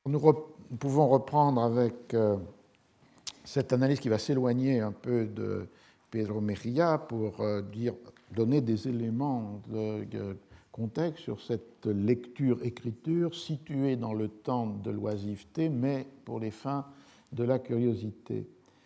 Nous pouvons reprendre avec cette analyse qui va s'éloigner un peu de Pedro Mejía pour donner des éléments de contexte sur cette lecture-écriture située dans le temps de l'oisiveté, mais pour les fins de la curiosité.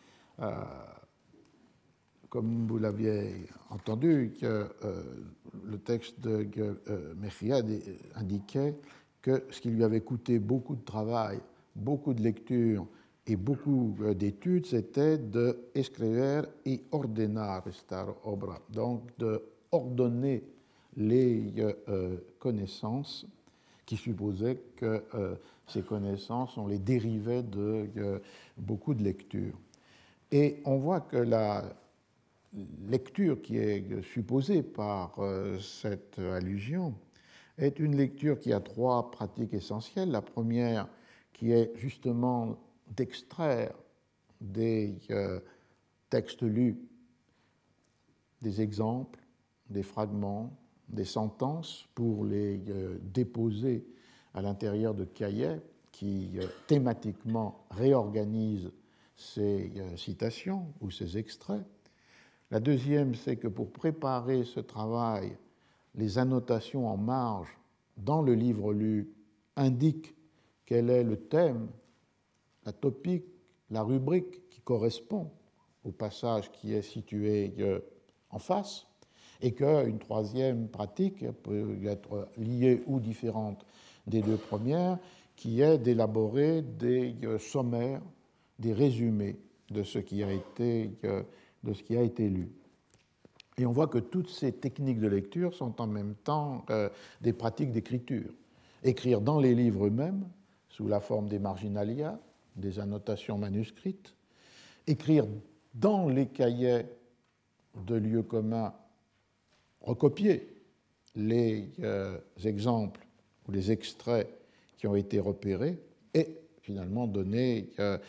Comme vous l'aviez entendu, le texte de Mejía indiquait que ce qui lui avait coûté beaucoup de travail, beaucoup de lecture et beaucoup d'études, c'était de escribir y ordenar esta obra, donc de ordonner les connaissances, qui supposaient que ces connaissances, on les dérivait de beaucoup de lectures. Et on voit que la lecture qui est supposée par cette allusion est une lecture qui a trois pratiques essentielles. La première, qui est justement d'extraire des textes lus, des exemples, des fragments, des sentences pour les déposer à l'intérieur de cahiers qui thématiquement réorganisent ces citations ou ces extraits. La deuxième, c'est que pour préparer ce travail, les annotations en marge dans le livre lu indiquent quel est le thème, la topique, la rubrique qui correspond au passage qui est situé en face, et qu'une troisième pratique peut être liée ou différente des deux premières, qui est d'élaborer des sommaires, des résumés de ce qui a été lu. Et on voit que toutes ces techniques de lecture sont en même temps des pratiques d'écriture. Écrire dans les livres eux-mêmes, sous la forme des marginalia, des annotations manuscrites, écrire dans les cahiers de lieux communs, recopier les exemples ou les extraits qui ont été repérés et finalement donner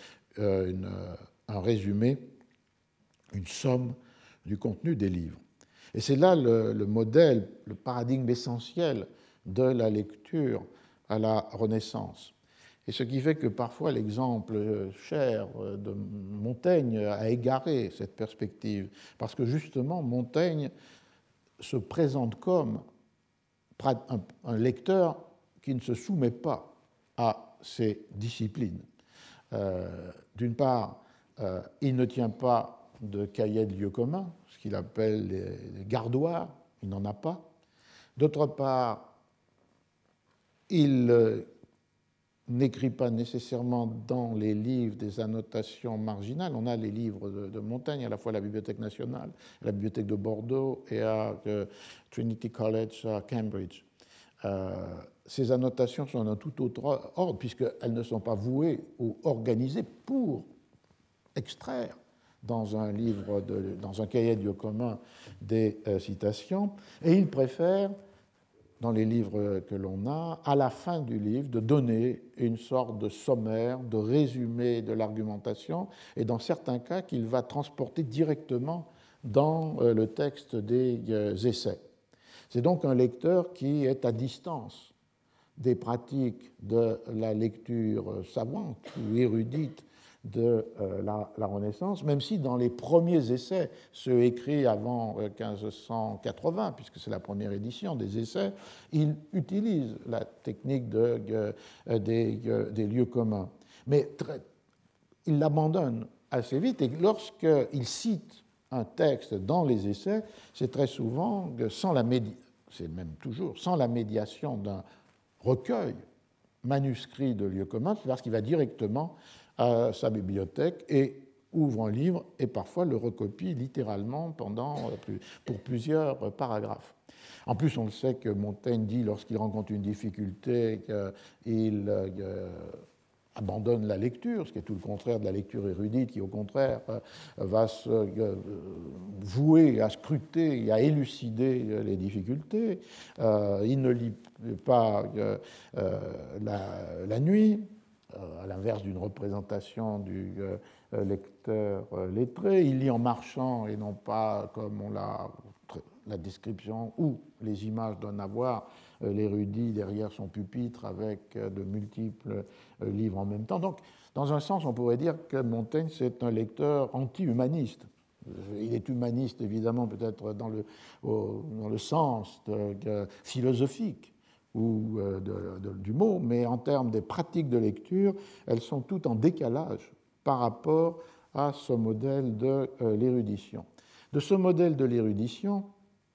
un résumé, une somme du contenu des livres. Et c'est là le modèle, le paradigme essentiel de la lecture à la Renaissance. Et ce qui fait que parfois l'exemple cher de Montaigne a égaré cette perspective, parce que justement Montaigne se présente comme un lecteur qui ne se soumet pas à ces disciplines. D'une part, il ne tient pas de cahier de lieux communs, ce qu'il appelle les gardoirs, il n'en a pas. D'autre part, il n'écrit pas nécessairement dans les livres des annotations marginales. On a les livres de Montaigne, à la fois à la Bibliothèque nationale, à la Bibliothèque de Bordeaux et à Trinity College à Cambridge. Ces annotations sont d'un tout autre ordre, puisqu'elles ne sont pas vouées ou organisées pour extraire dans un livre, dans un cahier de lieux communs des citations, et il préfère, dans les livres que l'on a, à la fin du livre, de donner une sorte de sommaire, de résumé de l'argumentation, et dans certains cas qu'il va transporter directement dans le texte des essais. C'est donc un lecteur qui est à distance des pratiques de la lecture savante ou érudite de la Renaissance, même si dans les premiers essais, ceux écrits avant 1580, puisque c'est la première édition des essais, il utilise la technique des lieux communs. Mais il l'abandonne assez vite, et lorsqu'il cite un texte dans les essais, c'est très souvent c'est même toujours sans la médiation d'un recueil manuscrit de lieux communs, c'est parce qu'il va directement à sa bibliothèque et ouvre un livre et parfois le recopie littéralement pour plusieurs paragraphes. En plus, on le sait que Montaigne dit, lorsqu'il rencontre une difficulté, qu'il abandonne la lecture, ce qui est tout le contraire de la lecture érudite, qui au contraire va se vouer à scruter et à élucider les difficultés. Il ne lit pas la nuit, à l'inverse d'une représentation du lecteur lettré. Il lit en marchant et non pas comme la description ou les images donnent à voir, l'érudit derrière son pupitre avec de multiples livres en même temps. Donc, dans un sens, on pourrait dire que Montaigne, c'est un lecteur anti-humaniste. Il est humaniste, évidemment, peut-être dans le sens philosophique ou du mot, mais en termes des pratiques de lecture, elles sont toutes en décalage par rapport à ce modèle de l'érudition. De ce modèle de l'érudition,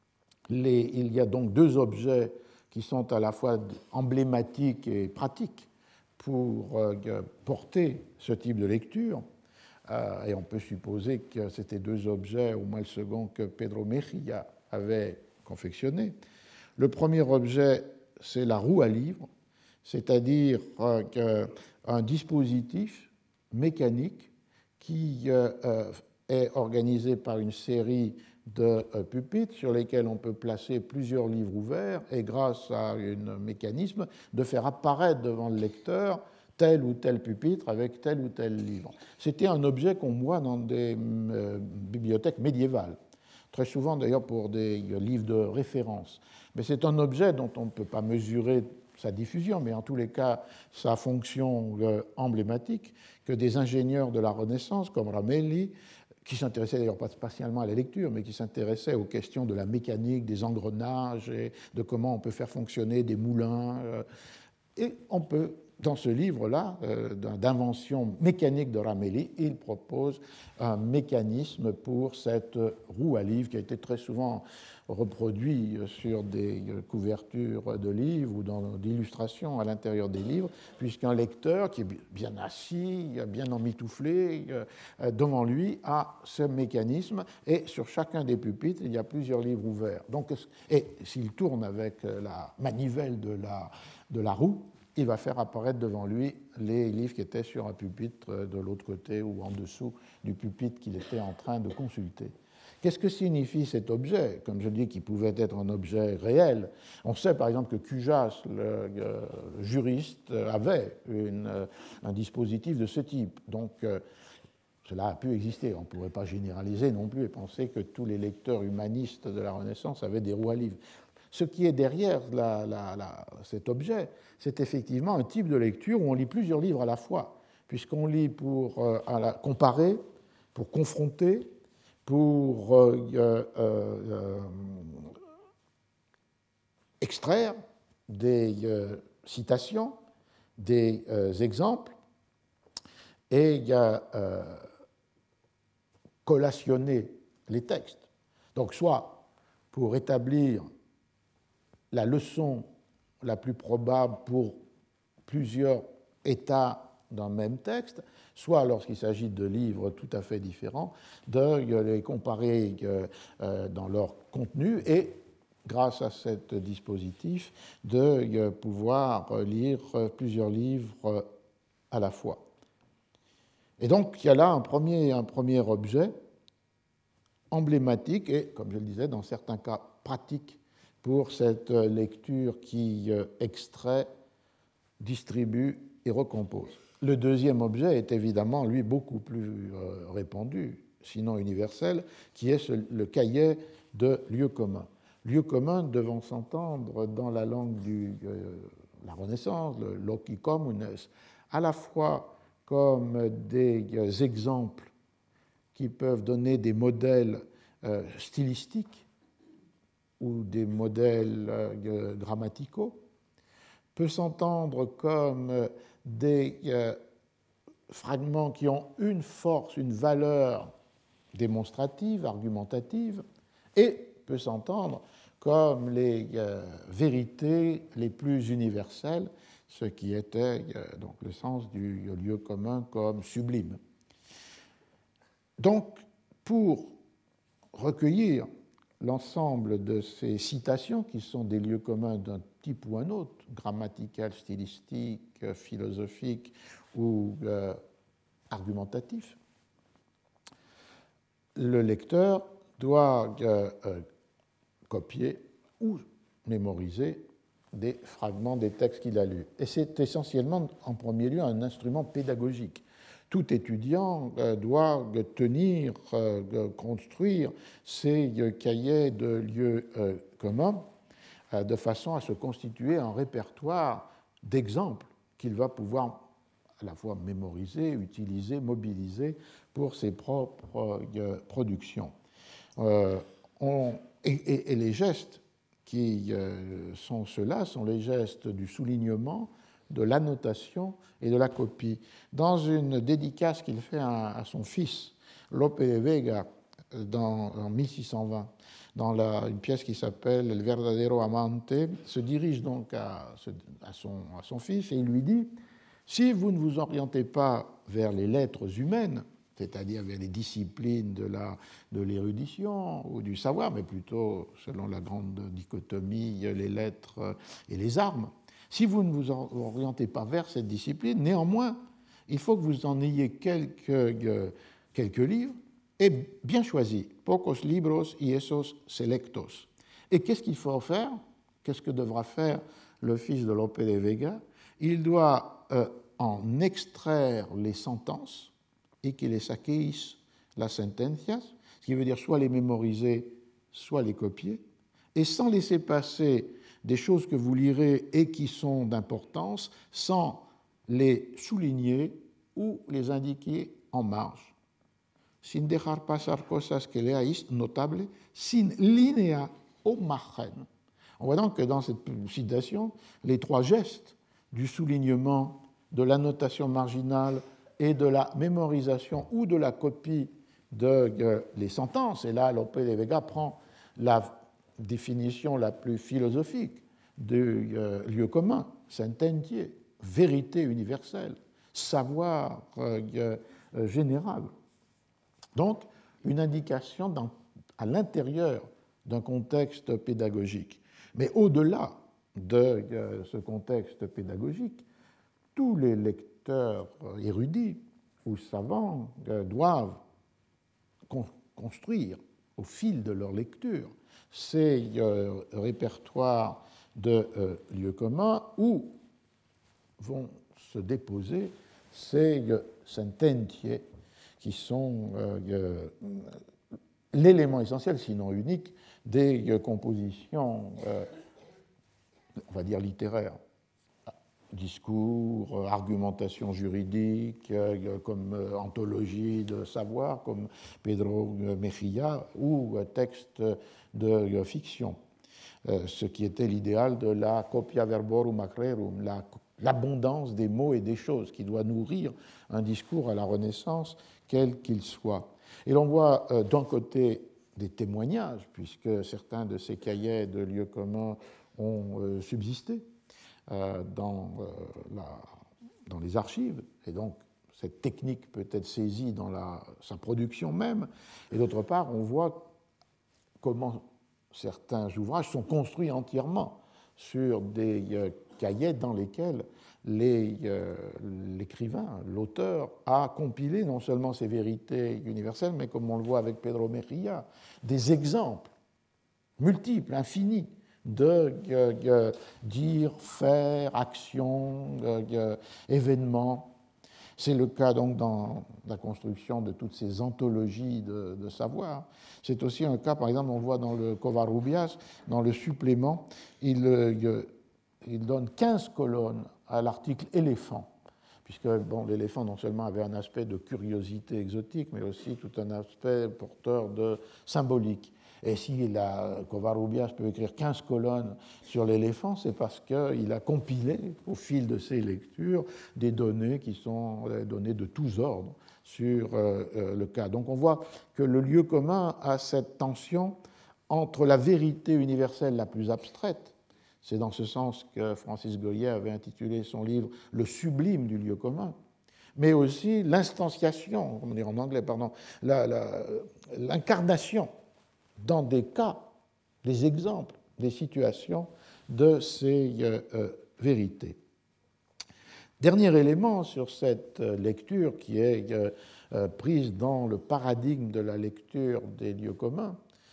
il y a donc deux objets qui sont à la fois emblématiques et pratiques pour porter ce type de lecture. Et on peut supposer que c'était deux objets, au moins le second, que Pedro Mejía avait confectionné. Le premier objet, c'est la roue à livre, c'est-à-dire un dispositif mécanique qui est organisé par une série de pupitres sur lesquels on peut placer plusieurs livres ouverts et grâce à un mécanisme de faire apparaître devant le lecteur tel ou tel pupitre avec tel ou tel livre. C'était un objet qu'on voit dans des bibliothèques médiévales, très souvent d'ailleurs pour des livres de référence. Mais c'est un objet dont on ne peut pas mesurer sa diffusion, mais en tous les cas sa fonction emblématique, que des ingénieurs de la Renaissance comme Ramelli, qui s'intéressaient d'ailleurs pas spatialement à la lecture, mais qui s'intéressaient aux questions de la mécanique, des engrenages et de comment on peut faire fonctionner des moulins. Et on peut, dans ce livre-là, d'invention mécanique de Ramelli, il propose un mécanisme pour cette roue à livre qui a été très souvent reproduit sur des couvertures de livres ou dans d'illustrations à l'intérieur des livres, puisqu'un lecteur qui est bien assis, bien emmitouflé, devant lui a ce mécanisme et sur chacun des pupitres, il y a plusieurs livres ouverts. Donc, et s'il tourne avec la manivelle de la roue, il va faire apparaître devant lui les livres qui étaient sur un pupitre de l'autre côté ou en dessous du pupitre qu'il était en train de consulter. Qu'est-ce que signifie cet objet? Comme je dis, qu'il pouvait être un objet réel. On sait par exemple que Cujas, le juriste, avait un dispositif de ce type. Donc cela a pu exister. On ne pourrait pas généraliser non plus et penser que tous les lecteurs humanistes de la Renaissance avaient des roues à livres. Ce qui est derrière cet objet, c'est effectivement un type de lecture où on lit plusieurs livres à la fois, puisqu'on lit pour comparer, pour confronter, pour extraire des citations, des exemples, et collationner les textes. Donc soit pour établir la leçon la plus probable pour plusieurs états d'un même texte, soit lorsqu'il s'agit de livres tout à fait différents, de les comparer dans leur contenu et, grâce à ce dispositif, de pouvoir lire plusieurs livres à la fois. Et donc, il y a là un premier objet emblématique et, comme je le disais, dans certains cas pratique pour cette lecture qui extrait, distribue et recompose. Le deuxième objet est évidemment, lui, beaucoup plus répandu, sinon universel, qui est le cahier de lieux communs. Lieux communs devant s'entendre dans la langue de la Renaissance, le loci communes, à la fois comme des exemples qui peuvent donner des modèles stylistiques ou des modèles grammaticaux, peut s'entendre comme des fragments qui ont une force, une valeur démonstrative, argumentative, et peut s'entendre comme les vérités les plus universelles, ce qui était donc le sens du lieu commun comme sublime. Donc, pour recueillir l'ensemble de ces citations, qui sont des lieux communs d'un type ou un autre, grammatical, stylistique, philosophique ou argumentatif, le lecteur doit copier ou mémoriser des fragments des textes qu'il a lus. Et c'est essentiellement, en premier lieu, un instrument pédagogique. Tout étudiant doit tenir, construire ces cahiers de lieux communs de façon à se constituer un répertoire d'exemples qu'il va pouvoir à la fois mémoriser, utiliser, mobiliser pour ses propres productions. Et les gestes qui sont ceux-là sont les gestes du soulignement, de l'annotation et de la copie. Dans une dédicace qu'il fait à son fils, Lope de Vega, en 1620, dans une pièce qui s'appelle El verdadero amante, se dirige donc à son fils et il lui dit « Si vous ne vous orientez pas vers les lettres humaines, c'est-à-dire vers les disciplines de l'érudition ou du savoir, mais plutôt, selon la grande dichotomie, les lettres et les armes, si vous ne vous orientez pas vers cette discipline, néanmoins, il faut que vous en ayez quelques livres, et bien choisis, pocos libros y esos selectos. Et qu'est-ce qu'il faut faire? Qu'est-ce que devra faire le fils de Lope de Vega? Il doit en extraire les sentences, et que les saqueis las sentencias, ce qui veut dire soit les mémoriser, soit les copier, et sans laisser passer des choses que vous lirez et qui sont d'importance, sans les souligner ou les indiquer en marge. Sin dejar pasar cosas que leáis notables, sin linea o margen. On voit donc que dans cette citation, les trois gestes du soulignement, de l'annotation marginale et de la mémorisation ou de la copie les sentences, et là Lope de Vega prend la définition la plus philosophique du lieu commun, sententiae, vérité universelle, savoir général. Donc, une indication à l'intérieur d'un contexte pédagogique. Mais au-delà de ce contexte pédagogique, tous les lecteurs érudits ou savants doivent construire au fil de leur lecture ces répertoires de lieux communs où vont se déposer ces sententiae qui sont l'élément essentiel, sinon unique, des compositions, on va dire littéraires. Discours, argumentation juridique, comme anthologie de savoir, comme Pedro Mejía, ou texte de fiction, ce qui était l'idéal de la copia verborum acrerum, l'abondance des mots et des choses qui doit nourrir un discours à la Renaissance, quel qu'il soit. Et l'on voit d'un côté des témoignages, puisque certains de ces cahiers de lieux communs ont subsisté dans les archives, et donc cette technique peut être saisie dans sa production même, et d'autre part, on voit comment certains ouvrages sont construits entièrement sur des cahiers dans lesquels l'écrivain, l'auteur, a compilé non seulement ces vérités universelles, mais comme on le voit avec Pedro Mejía, des exemples multiples, infinis, de dire, faire, action, événements. C'est le cas donc dans la construction de toutes ces anthologies de savoir. C'est aussi un cas, par exemple, on le voit dans le Covarrubias, dans le supplément, il donne 15 colonnes à l'article éléphant, puisque l'éléphant non seulement avait un aspect de curiosité exotique, mais aussi tout un aspect porteur de symbolique. Et si Covarrubias peut écrire 15 colonnes sur l'éléphant, c'est parce qu'il a compilé, au fil de ses lectures, des données qui sont des données de tous ordres sur le cas. Donc on voit que le lieu commun a cette tension entre la vérité universelle la plus abstraite. C'est dans ce sens que Francis Goyer avait intitulé son livre « Le sublime du lieu commun », mais aussi l'instanciation, comment dire en anglais, pardon, l'incarnation dans des cas, des exemples, des situations de ces vérités. Dernier élément sur cette lecture qui est prise dans le paradigme de la lecture des lieux communs,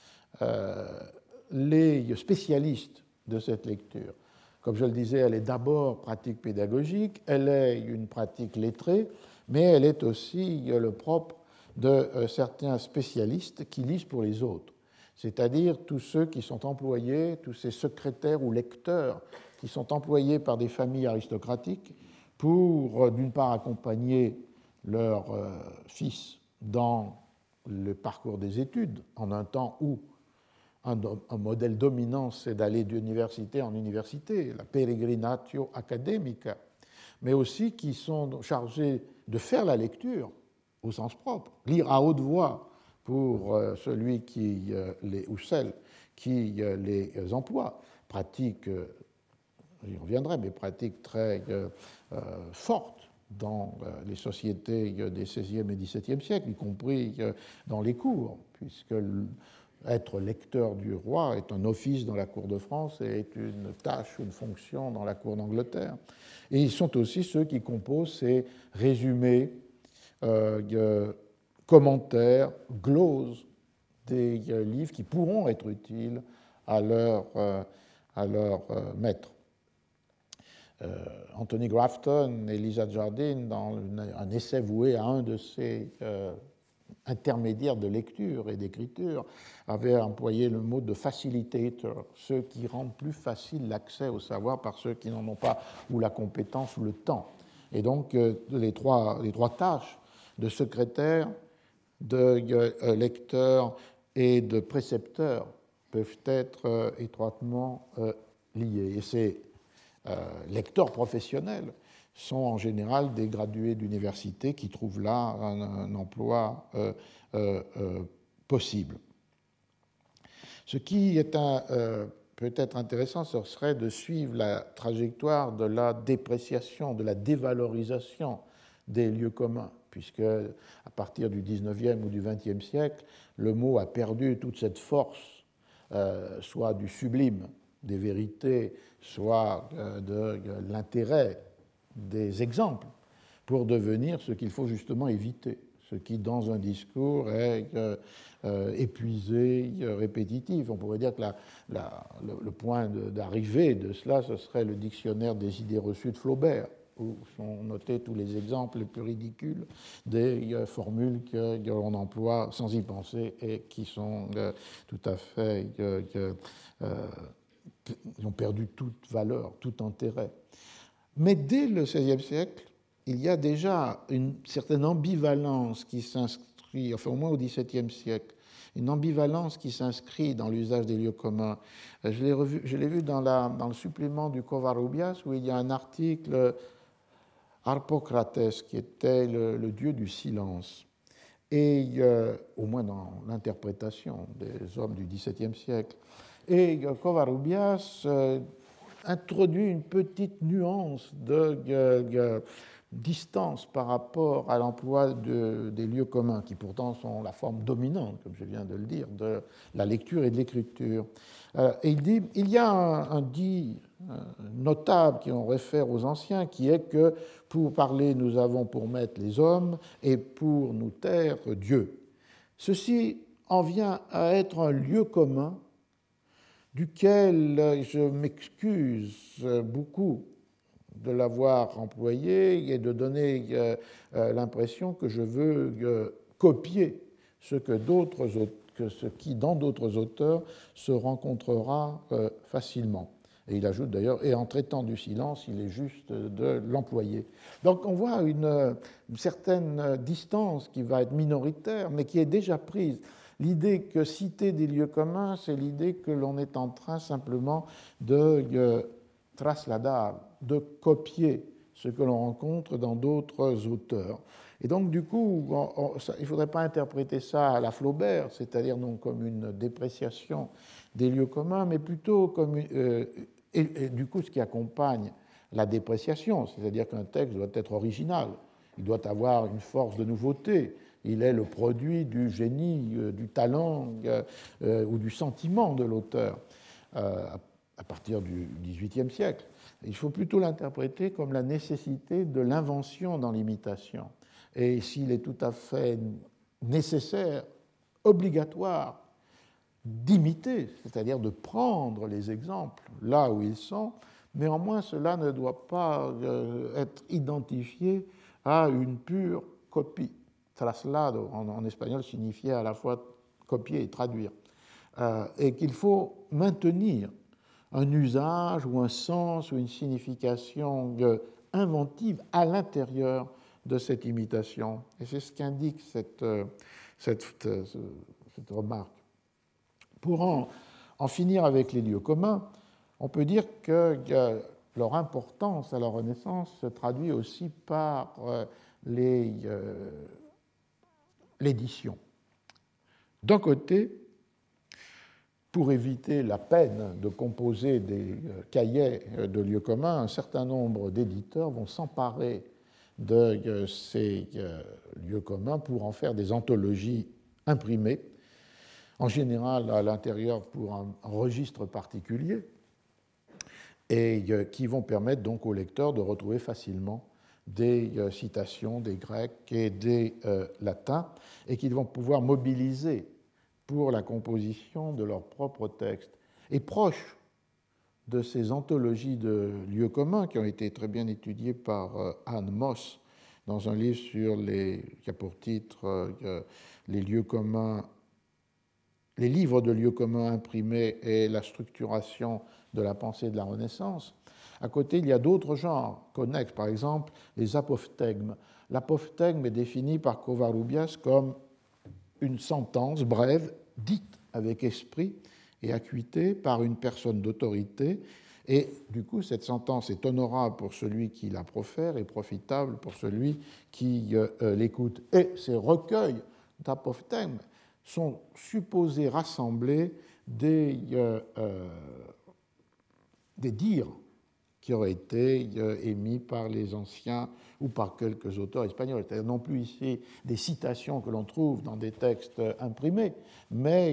les spécialistes de cette lecture, comme je le disais, elle est d'abord pratique pédagogique, elle est une pratique lettrée, mais elle est aussi le propre de certains spécialistes qui lisent pour les autres. c'est-à-dire tous ceux qui sont employés, tous ces secrétaires ou lecteurs qui sont employés par des familles aristocratiques pour, d'une part, accompagner leurs fils dans le parcours des études, en un temps où un modèle dominant, c'est d'aller d'université en université, la peregrinatio academica, mais aussi qui sont chargés de faire la lecture au sens propre, lire à haute voix pour celui ou celle qui les emploie, pratique, j'y reviendrai, mais pratique très forte dans les sociétés des XVIe et XVIIe siècles, y compris dans les cours, puisque être lecteur du roi est un office dans la cour de France et est une tâche, une fonction dans la cour d'Angleterre. Et ils sont aussi ceux qui composent ces résumés, commentaires, gloses des livres qui pourront être utiles à leur maître. Anthony Grafton et Lisa Jardine, dans un essai voué à un de ces intermédiaires de lecture et d'écriture, avaient employé le mot de facilitator, ceux qui rendent plus facile l'accès au savoir par ceux qui n'en ont pas ou la compétence ou le temps. Et donc, les trois tâches de secrétaire, de lecteur et de précepteur peuvent être étroitement liés. Et ces lecteurs professionnels sont en général des gradués d'université qui trouvent là un emploi possible. Ce qui est peut-être intéressant, ce serait de suivre la trajectoire de la dépréciation, de la dévalorisation des lieux communs, puisque à partir du XIXe ou du XXe siècle, le mot a perdu toute cette force, soit du sublime, des vérités, soit de l'intérêt des exemples, pour devenir ce qu'il faut justement éviter, ce qui, dans un discours, est épuisé, répétitif. On pourrait dire que le point d'arrivée de cela, ce serait le dictionnaire des idées reçues de Flaubert, où sont notés tous les exemples les plus ridicules des formules qu'on emploie sans y penser et qui sont tout à fait... ils ont perdu toute valeur, tout intérêt. Mais dès le XVIe siècle, il y a déjà une certaine ambivalence qui s'inscrit, enfin au moins au XVIIe siècle, une ambivalence qui s'inscrit dans l'usage des lieux communs. Je l'ai vu dans le supplément du Covarrubias, où il y a un article Harpocrates, qui était le dieu du silence. Et au moins dans l'interprétation des hommes du XVIIe siècle. Et Covarrubias introduit une petite nuance de distance par rapport à l'emploi des lieux communs, qui pourtant sont la forme dominante, comme je viens de le dire, de la lecture et de l'écriture. Et il dit, il y a un dit notable qui en réfère aux anciens, qui est que pour parler, nous avons pour maître les hommes et pour nous taire Dieu. Ceci en vient à être un lieu commun duquel je m'excuse beaucoup de l'avoir employé et de donner l'impression que je veux copier ce qui, dans d'autres auteurs, se rencontrera facilement. Et il ajoute d'ailleurs, et en traitant du silence, il est juste de l'employer. Donc on voit une certaine distance qui va être minoritaire, mais qui est déjà prise. L'idée que citer des lieux communs, c'est l'idée que l'on est en train simplement de trasladar, de copier ce que l'on rencontre dans d'autres auteurs. Et donc, du coup, il ne faudrait pas interpréter ça à la Flaubert, c'est-à-dire non comme une dépréciation des lieux communs, mais plutôt comme et du coup, ce qui accompagne la dépréciation, c'est-à-dire qu'un texte doit être original, il doit avoir une force de nouveauté, il est le produit du génie, du talent ou du sentiment de l'auteur à partir du XVIIIe siècle. Il faut plutôt l'interpréter comme la nécessité de l'invention dans l'imitation. Et s'il est tout à fait nécessaire, obligatoire, d'imiter, c'est-à-dire de prendre les exemples là où ils sont, néanmoins cela ne doit pas être identifié à une pure copie. Traslado en espagnol signifiait à la fois copier et traduire. et qu'il faut maintenir un usage ou un sens ou une signification inventive à l'intérieur de cette imitation. Et c'est ce qu'indique cette remarque. Pour en finir avec les lieux communs, on peut dire que leur importance à la Renaissance se traduit aussi par l'édition. D'un côté, pour éviter la peine de composer des cahiers de lieux communs, un certain nombre d'éditeurs vont s'emparer de ces lieux communs pour en faire des anthologies imprimées, en général à l'intérieur pour un registre particulier, et qui vont permettre donc aux lecteurs de retrouver facilement des citations des Grecs et des latins, et qu'ils vont pouvoir mobiliser pour la composition de leur propre texte. Et proche de ces anthologies de lieux communs qui ont été très bien étudiées par Anne Moss dans un livre qui a pour titre les lieux communs, les livres de lieux communs imprimés et la structuration de la pensée de la Renaissance. À côté, il y a d'autres genres connexes, par exemple les apophthegmes. L'apophthegme est défini par Covarrubias comme une sentence brève, dite avec esprit et acuité par une personne d'autorité, et du coup cette sentence est honorable pour celui qui la profère et profitable pour celui qui l'écoute. Et ces recueils d'apophthegmes sont supposés rassembler des dires qui auraient été émis par les anciens ou par quelques auteurs espagnols. C'est-à-dire non plus ici des citations que l'on trouve dans des textes imprimés, mais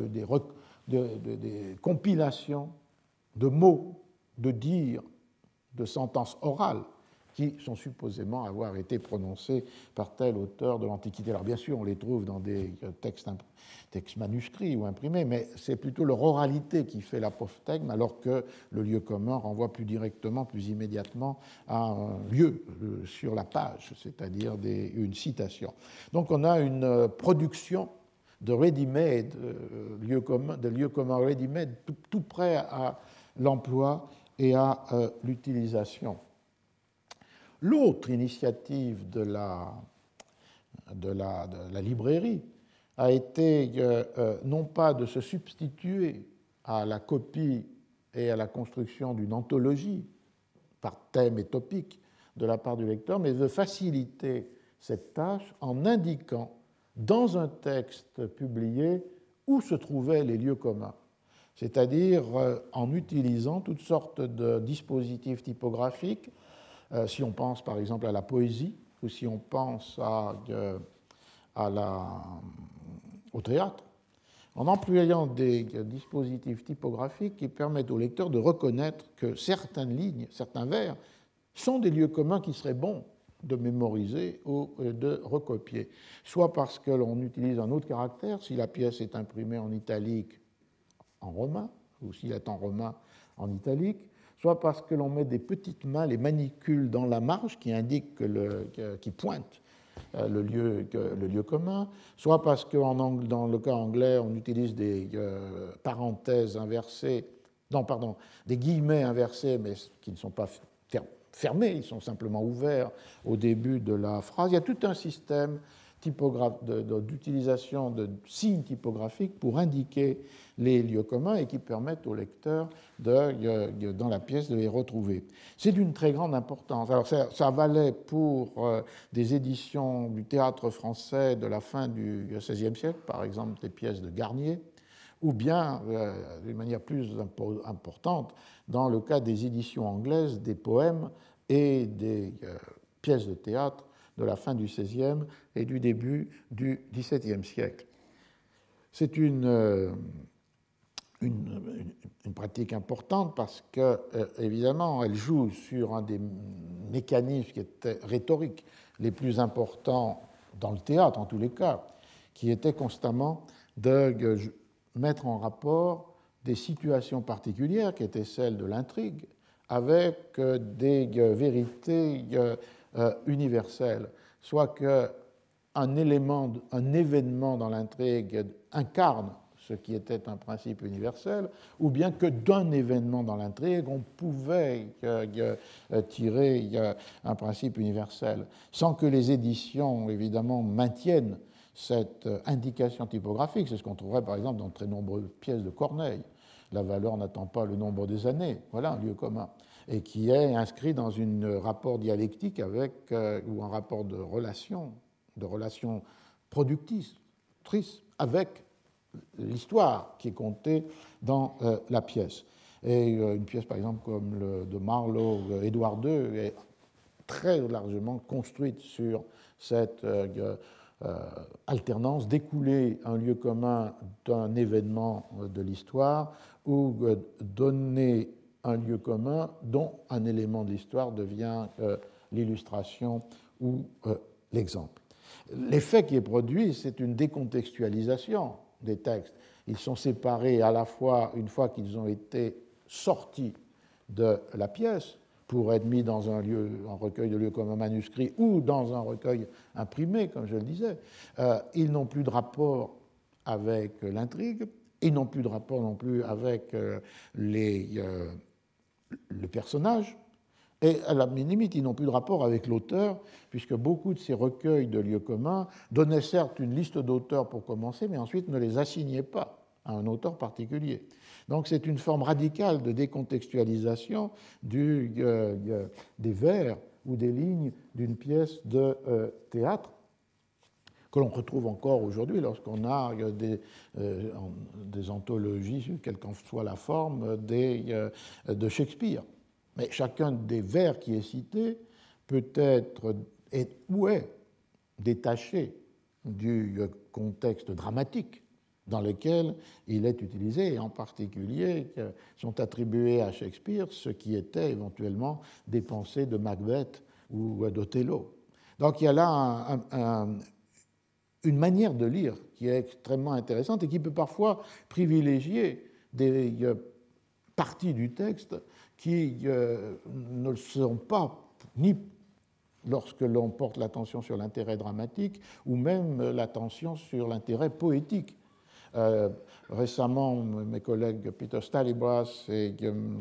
des compilations de mots, de dires, de sentences orales qui sont supposément avoir été prononcés par tel auteur de l'Antiquité. Alors bien sûr, on les trouve dans des textes manuscrits ou imprimés, mais c'est plutôt leur oralité qui fait l'apophthegme, alors que le lieu commun renvoie plus directement, plus immédiatement à un lieu sur la page, c'est-à-dire une citation. Donc on a une production de ready-made, de lieux communs ready-made, tout prêt à l'emploi et à l'utilisation. L'autre initiative de la librairie a été non pas de se substituer à la copie et à la construction d'une anthologie par thème et topic de la part du lecteur, mais de faciliter cette tâche en indiquant dans un texte publié où se trouvaient les lieux communs, c'est-à-dire en utilisant toutes sortes de dispositifs typographiques. Si on pense par exemple à la poésie, ou si on pense au théâtre, en employant des dispositifs typographiques qui permettent au lecteur de reconnaître que certaines lignes, certains vers, sont des lieux communs qui seraient bons de mémoriser ou de recopier, soit parce que l'on utilise un autre caractère, si la pièce est imprimée en italique en romain, ou s'il est en romain en italique, soit parce que l'on met des petites mains, les manicules dans la marge qui indiquent, qui pointent le lieu commun, soit parce que dans le cas anglais, on utilise des parenthèses inversées, des guillemets inversés, mais qui ne sont pas fermés, ils sont simplement ouverts au début de la phrase. Il y a tout un système d'utilisation de signes typographiques pour indiquer les lieux communs et qui permettent au lecteur, dans la pièce, de les retrouver. C'est d'une très grande importance. Alors ça valait pour des éditions du théâtre français de la fin du XVIe siècle, par exemple des pièces de Garnier, ou bien, d'une manière plus importante, dans le cas des éditions anglaises, des poèmes et des pièces de théâtre de la fin du XVIe et du début du XVIIe siècle. C'est une pratique importante parce que, évidemment, elle joue sur un des mécanismes qui étaient rhétoriques les plus importants dans le théâtre, en tous les cas, qui était constamment de mettre en rapport des situations particulières, qui étaient celles de l'intrigue, avec des vérités universelle, soit qu'un événement dans l'intrigue incarne ce qui était un principe universel, ou bien que d'un événement dans l'intrigue, on pouvait tirer un principe universel, sans que les éditions, évidemment, maintiennent cette indication typographique. C'est ce qu'on trouverait, par exemple, dans de très nombreuses pièces de Corneille. La valeur n'attend pas le nombre des années, voilà un lieu commun, et qui est inscrit dans un rapport dialectique avec, ou un rapport de relation productrice avec l'histoire qui est contée dans la pièce. Et une pièce, par exemple, comme de Marlowe, Édouard II, est très largement construite sur cette alternance d'écouler un lieu commun d'un événement de l'histoire ou donner un lieu commun dont un élément de l'histoire devient l'illustration ou l'exemple. L'effet qui est produit, c'est une décontextualisation des textes. Ils sont séparés à la fois une fois qu'ils ont été sortis de la pièce pour être mis dans un recueil de lieux communs manuscrits ou dans un recueil imprimé, comme je le disais. Ils n'ont plus de rapport avec l'intrigue, ils n'ont plus de rapport non plus avec le personnage, et à la limite, ils n'ont plus de rapport avec l'auteur, puisque beaucoup de ces recueils de lieux communs donnaient certes une liste d'auteurs pour commencer, mais ensuite ne les assignaient pas à un auteur particulier. Donc c'est une forme radicale de décontextualisation des vers ou des lignes d'une pièce de théâtre que l'on retrouve encore aujourd'hui lorsqu'on a des anthologies, quelle qu'en soit la forme, de Shakespeare. Mais chacun des vers qui est cité peut être ou est détaché du contexte dramatique dans lequel il est utilisé, et en particulier sont attribués à Shakespeare ce qui était éventuellement des pensées de Macbeth ou d'Othello. Donc il y a là une manière de lire qui est extrêmement intéressante et qui peut parfois privilégier des parties du texte qui ne le sont pas, ni lorsque l'on porte l'attention sur l'intérêt dramatique, ou même l'attention sur l'intérêt poétique. Récemment, mes collègues Peter Stalibras et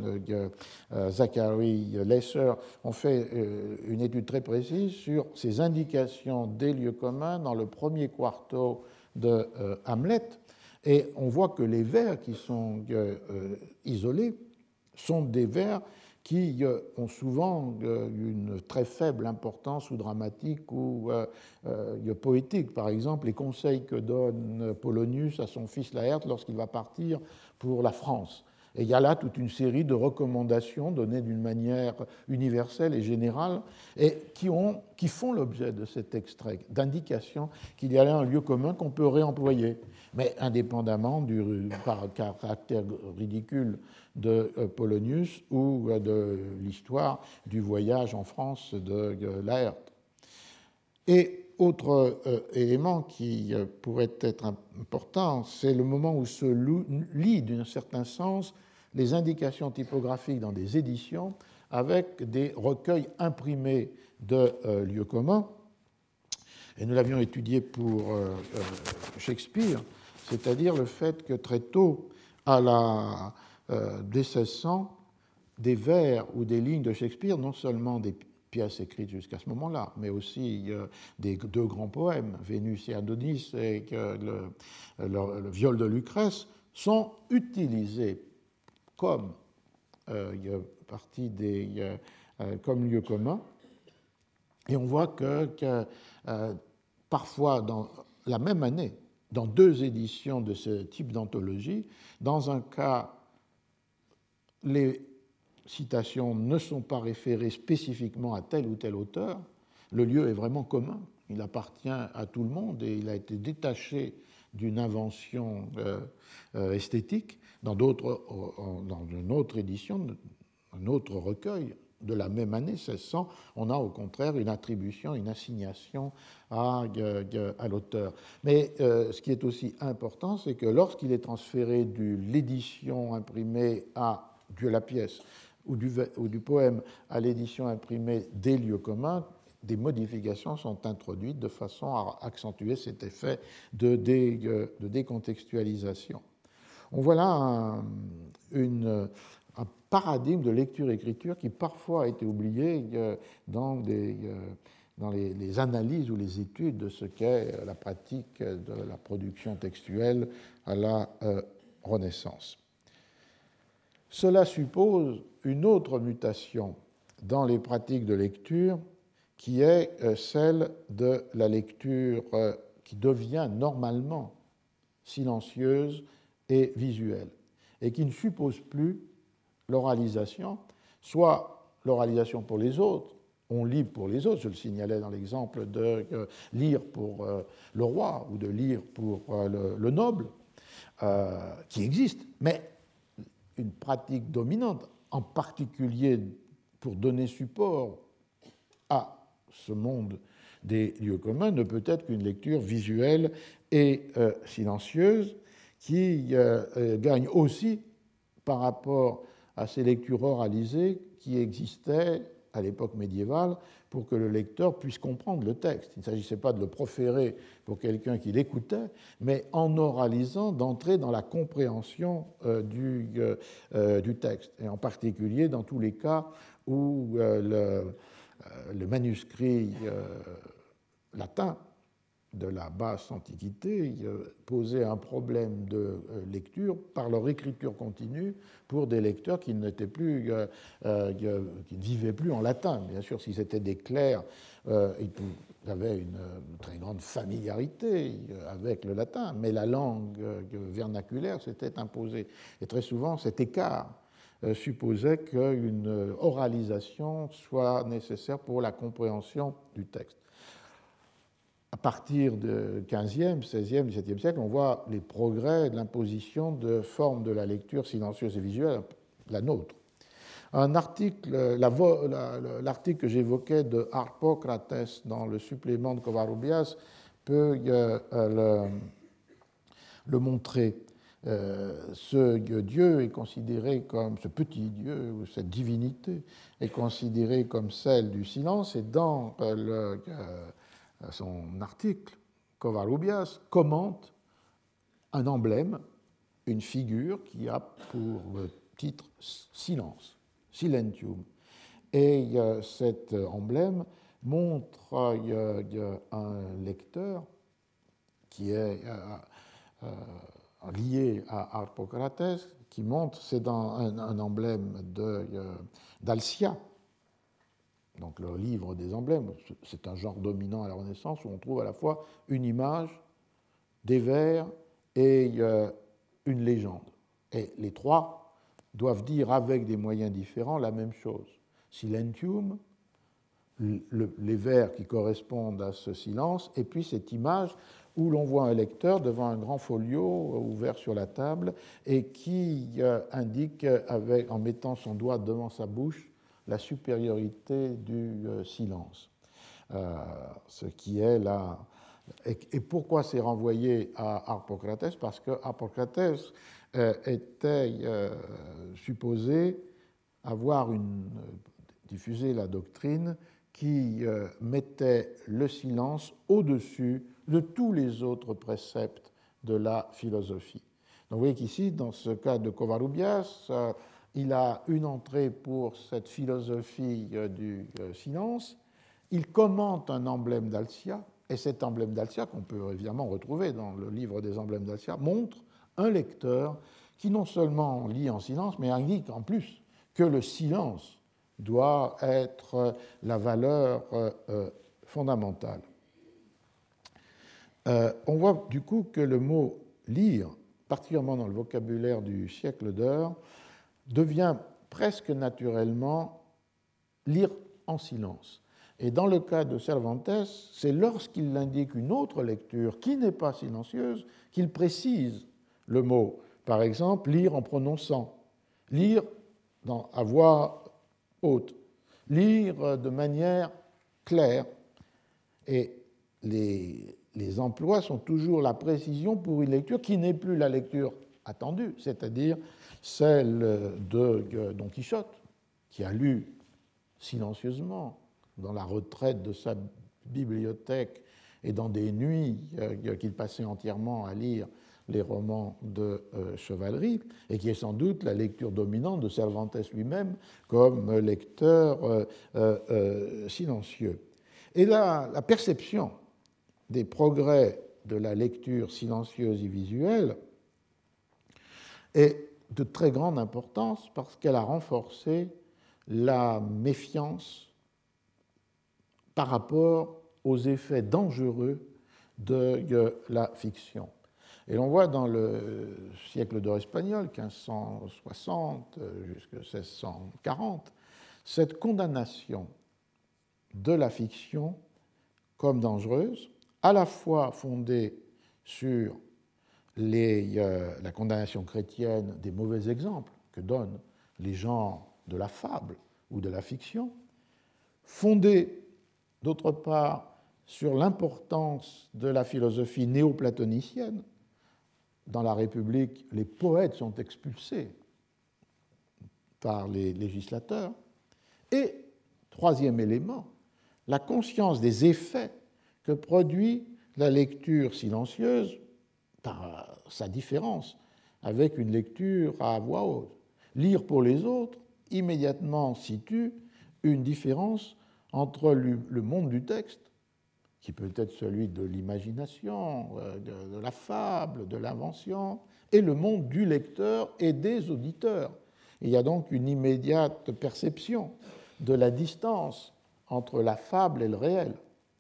Zachary Lesser ont fait une étude très précise sur ces indications des lieux communs dans le premier quarto de Hamlet, et on voit que les vers qui sont isolés sont des vers qui ont souvent une très faible importance ou dramatique ou poétique. Par exemple, les conseils que donne Polonius à son fils Laërte lorsqu'il va partir pour la France. Et il y a là toute une série de recommandations données d'une manière universelle et générale et qui font l'objet de cet extrait, d'indications qu'il y a là un lieu commun qu'on peut réemployer, mais indépendamment du caractère ridicule de Polonius ou de l'histoire du voyage en France de Laërte. Et autre élément qui pourrait être important, c'est le moment où se lie, d'un certain sens, les indications typographiques dans des éditions avec des recueils imprimés de lieux communs. Et nous l'avions étudié pour Shakespeare, c'est-à-dire le fait que très tôt, dès 1600, des vers ou des lignes de Shakespeare, non seulement des pièces écrites jusqu'à ce moment-là, mais aussi deux grands poèmes, Vénus et Adonis et le viol de Lucrèce, sont utilisés comme comme lieu commun. Et on voit que parfois, dans la même année, dans deux éditions de ce type d'anthologie, dans un cas, les citations ne sont pas référées spécifiquement à tel ou tel auteur, le lieu est vraiment commun, il appartient à tout le monde et il a été détaché d'une invention esthétique. Dans une autre édition, un autre recueil de la même année, 1600, on a au contraire une attribution, une assignation à l'auteur. Mais ce qui est aussi important, c'est que lorsqu'il est transféré de l'édition imprimée de la pièce ou du poème à l'édition imprimée des lieux communs, des modifications sont introduites de façon à accentuer cet effet de décontextualisation. On voit là un paradigme de lecture-écriture qui parfois a été oublié dans les analyses ou les études de ce qu'est la pratique de la production textuelle à la Renaissance. Cela suppose une autre mutation dans les pratiques de lecture qui est celle de la lecture qui devient normalement silencieuse et visuelle et qui ne suppose plus l'oralisation, soit l'oralisation pour les autres, on lit pour les autres, je le signalais dans l'exemple de lire pour le roi ou de lire pour le noble, qui existe, mais une pratique dominante, en particulier pour donner support à ce monde des lieux communs, ne peut être qu'une lecture visuelle et silencieuse qui gagne aussi par rapport à ces lectures oralisées qui existaient à l'époque médiévale pour que le lecteur puisse comprendre le texte. Il ne s'agissait pas de le proférer pour quelqu'un qui l'écoutait, mais en oralisant, d'entrer dans la compréhension du texte, et en particulier dans tous les cas où le manuscrit latin de la basse antiquité posait un problème de lecture par leur écriture continue pour des lecteurs qui n'étaient plus, qui ne vivaient plus en latin. Bien sûr, si c'était des clercs, ils avaient une très grande familiarité avec le latin, mais la langue vernaculaire s'était imposée. Et très souvent, cet écart supposait qu'une oralisation soit nécessaire pour la compréhension du texte. À partir du XVe, XVIe, XVIIe siècle, on voit les progrès de l'imposition de formes de la lecture silencieuse et visuelle, la nôtre. Un article, l'article que j'évoquais de Harpocrates dans le supplément de Covarrubias peut le montrer. Ce dieu est considéré comme, ce petit dieu ou cette divinité est considérée comme celle du silence, et dans son article, Covarrubias commente un emblème, une figure qui a pour titre silence, silentium. Et cet emblème montre un lecteur qui est lié à Harpocrates, qui montre, c'est dans un emblème d'Alcia. Donc le livre des emblèmes, c'est un genre dominant à la Renaissance où on trouve à la fois une image, des vers et une légende. Et les trois doivent dire avec des moyens différents la même chose. Silentium, les vers qui correspondent à ce silence, et puis cette image où l'on voit un lecteur devant un grand folio ouvert sur la table et qui indique, en mettant son doigt devant sa bouche, la supériorité du silence. Ce qui est là. Et pourquoi c'est renvoyé à Harpocrates? Parce que Harpocrates était supposé avoir diffusé la doctrine qui mettait le silence au-dessus de tous les autres préceptes de la philosophie. Donc vous voyez qu'ici, dans ce cas de Covarrubias, il a une entrée pour cette philosophie du silence. Il commente un emblème d'Alcia, et cet emblème d'Alcia, qu'on peut évidemment retrouver dans le livre des emblèmes d'Alcia, montre un lecteur qui non seulement lit en silence, mais indique en plus que le silence doit être la valeur fondamentale. On voit du coup que le mot « lire », particulièrement dans le vocabulaire du siècle d'or, devient presque naturellement lire en silence. Et dans le cas de Cervantes, c'est lorsqu'il indique une autre lecture qui n'est pas silencieuse qu'il précise le mot. Par exemple, lire en prononçant, lire à voix haute, lire de manière claire. Et les emplois sont toujours la précision pour une lecture qui n'est plus la lecture attendue, c'est-à-dire celle de Don Quichotte, qui a lu silencieusement dans la retraite de sa bibliothèque et dans des nuits qu'il passait entièrement à lire les romans de chevalerie, et qui est sans doute la lecture dominante de Cervantes lui-même comme lecteur silencieux. Et la perception des progrès de la lecture silencieuse et visuelle est de très grande importance parce qu'elle a renforcé la méfiance par rapport aux effets dangereux de la fiction. Et l'on voit dans le siècle d'or espagnol, 1560 jusqu'à 1640, cette condamnation de la fiction comme dangereuse, à la fois fondée sur la condamnation chrétienne des mauvais exemples que donnent les gens de la fable ou de la fiction, fondée d'autre part sur l'importance de la philosophie néoplatonicienne. Dans la République, les poètes sont expulsés par les législateurs. Et, troisième élément, la conscience des effets que produit la lecture silencieuse par sa différence avec une lecture à voix haute. Lire pour les autres immédiatement situe une différence entre le monde du texte, qui peut être celui de l'imagination, de la fable, de l'invention, et le monde du lecteur et des auditeurs. Il y a donc une immédiate perception de la distance entre la fable et le réel.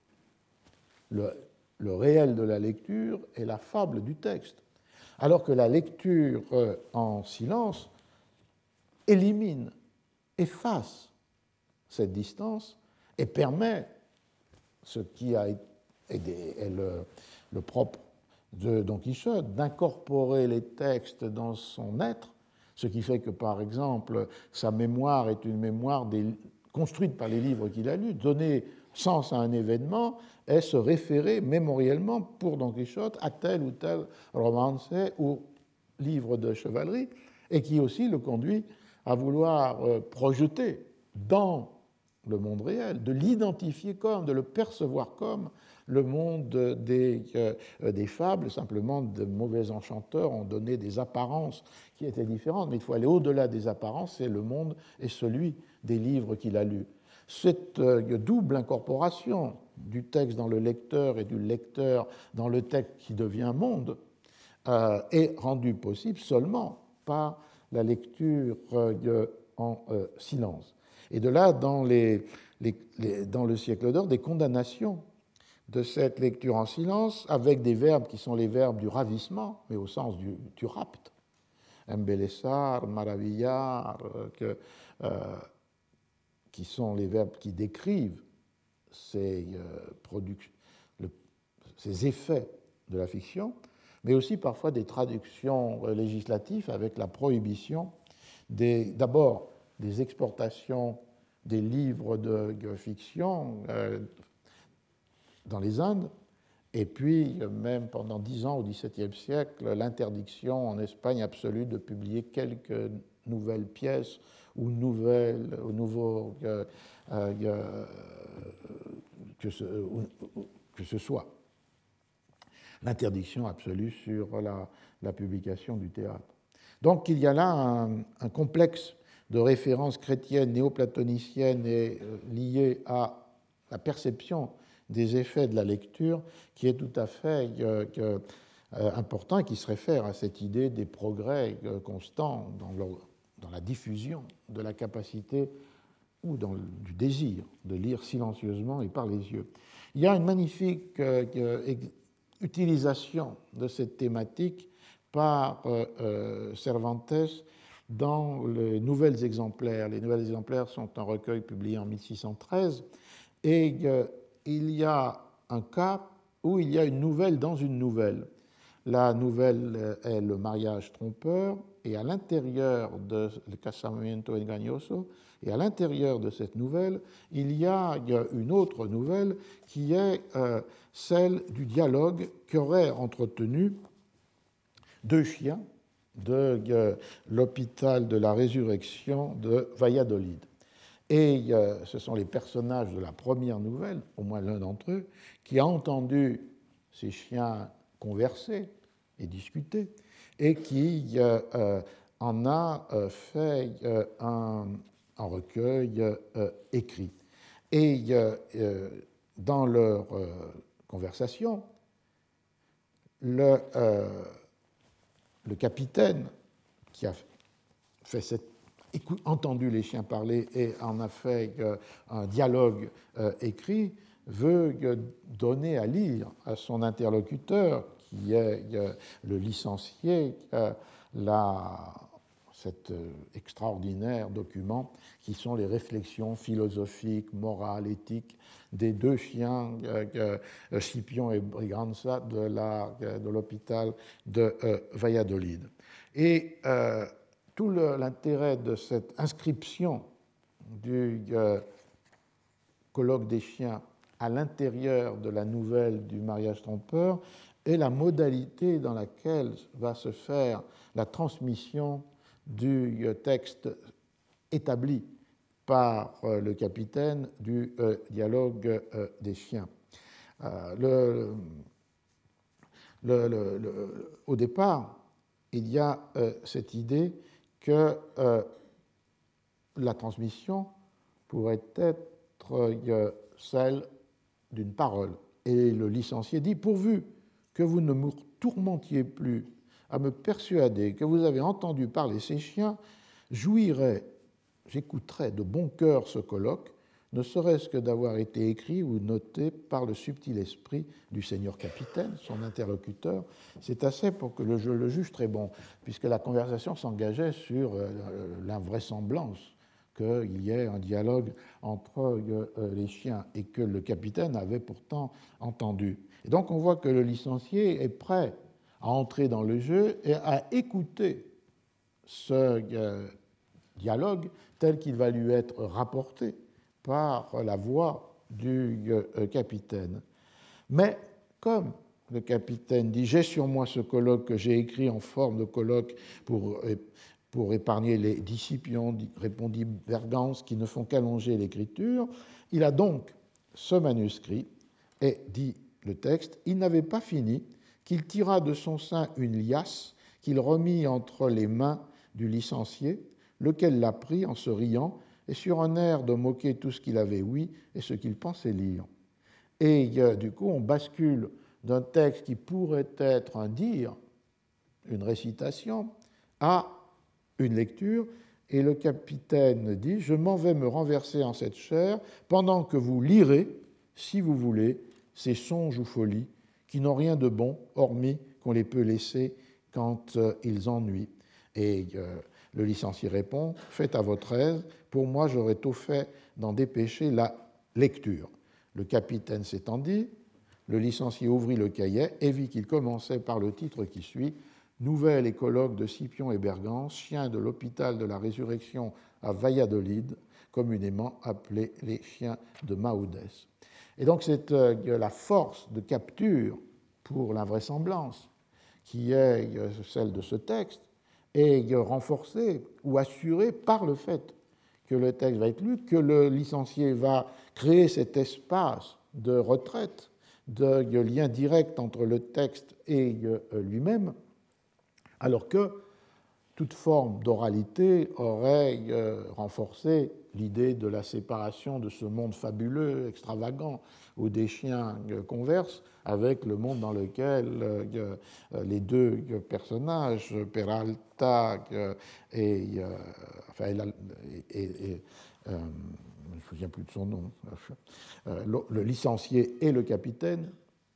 Le réel de la lecture et la fable du texte. Alors que la lecture en silence élimine, efface cette distance et permet ce qui est le propre de Don Quichotte, d'incorporer les textes dans son être, ce qui fait que, par exemple, sa mémoire est une mémoire construite par les livres qu'il a lus, donner sens à un événement est se référer mémoriellement pour Don Quichotte à tel ou tel romance ou livre de chevalerie, et qui aussi le conduit à vouloir projeter dans le monde réel, de l'identifier comme, de le percevoir comme le monde des fables. Simplement, de mauvais enchanteurs ont donné des apparences qui étaient différentes, mais il faut aller au-delà des apparences, et le monde est celui des livres qu'il a lus. Cette double incorporation du texte dans le lecteur et du lecteur dans le texte qui devient monde est rendue possible seulement par la lecture en silence. Et de là, dans le siècle d'or, des condamnations de cette lecture en silence avec des verbes qui sont les verbes du ravissement, mais au sens du rapt. Embelesar, maravillar, qui sont les verbes qui décrivent ces effets de la fiction, mais aussi parfois des traductions législatives avec la prohibition d'abord des exportations des livres de fiction dans les Indes, et puis même pendant 10 ans au XVIIe siècle, l'interdiction en Espagne absolue de publier quelques nouvelles pièces ou nouveaux que ce soit. L'interdiction absolue sur la publication du théâtre. Donc il y a là un complexe de références chrétiennes, néoplatoniciennes et liées à la perception des effets de la lecture qui est tout à fait important et qui se réfère à cette idée des progrès constants dans la diffusion de la capacité ou du désir de lire silencieusement et par les yeux. Il y a une magnifique utilisation de cette thématique par Cervantes dans les Nouvelles exemplaires. Les Nouvelles exemplaires sont un recueil publié en 1613 et il y a un cas où il y a une nouvelle dans une nouvelle. La nouvelle est le mariage trompeur et à l'intérieur de le casamiento engañoso, et à l'intérieur de cette nouvelle, il y a une autre nouvelle qui est celle du dialogue qu'auraient entretenu deux chiens de l'hôpital de la Résurrection de Valladolid. Et ce sont les personnages de la première nouvelle, au moins l'un d'entre eux, qui a entendu ces chiens converser et discuté, et qui en a fait un recueil écrit. Et dans leur conversation, le capitaine qui a entendu les chiens parler et en a fait un dialogue écrit, veut donner à lire à son interlocuteur, qui est le licencié, cet extraordinaire document qui sont les réflexions philosophiques, morales, éthiques des deux chiens, Scipion et Briganza, de l'hôpital de Valladolid. Et tout l'intérêt de cette inscription du colloque des chiens à l'intérieur de la nouvelle du mariage trompeur est la modalité dans laquelle va se faire la transmission du texte établi par le capitaine du dialogue des chiens. Au départ, il y a cette idée que la transmission pourrait être celle d'une parole. Et le licencié dit « Pourvu que vous ne me tourmentiez plus à me persuader que vous avez entendu parler ces chiens, j'écouterai de bon cœur ce colloque, ne serait-ce que d'avoir été écrit ou noté par le subtil esprit du seigneur capitaine, son interlocuteur. C'est assez pour que je le juge très bon, puisque la conversation s'engageait sur l'invraisemblance qu'il y ait un dialogue entre les chiens et que le capitaine avait pourtant entendu. Et donc on voit que le licencié est prêt à entrer dans le jeu et à écouter ce dialogue tel qu'il va lui être rapporté par la voix du capitaine. Mais comme le capitaine dit « J'ai sur moi ce colloque que j'ai écrit en forme de colloque pour épargner les discipions, répondit Bergance, qui ne font qu'allonger l'écriture. Il a donc ce manuscrit et, dit le texte, il n'avait pas fini qu'il tira de son sein une liasse qu'il remit entre les mains du licencié, lequel la prit en se riant et sur un air de moquer tout ce qu'il avait ouï et ce qu'il pensait lire. Et du coup, on bascule d'un texte qui pourrait être un dire, une récitation, à une lecture, et le capitaine dit « Je m'en vais me renverser en cette chair pendant que vous lirez, si vous voulez, ces songes ou folies qui n'ont rien de bon, hormis qu'on les peut laisser quand ils ennuient. » Et le licencié répond « Faites à votre aise, pour moi j'aurais tôt fait d'en dépêcher la lecture. » Le capitaine s'étendit, le licencié ouvrit le cahier et vit qu'il commençait par le titre qui suit « Nouvelle et colloque de Scipion et Bergance, chiens de l'hôpital de la Résurrection à Valladolid, communément appelés les chiens de Maoudes. » Et donc c'est la force de capture pour l'invraisemblance qui est celle de ce texte est renforcée ou assurée par le fait que le texte va être lu, que le licencié va créer cet espace de retraite, de lien direct entre le texte et lui-même, alors que toute forme d'oralité aurait renforcé l'idée de la séparation de ce monde fabuleux, extravagant, où des chiens conversent, avec le monde dans lequel les deux personnages, Peralta et je ne me souviens plus de son nom, le licencié et le capitaine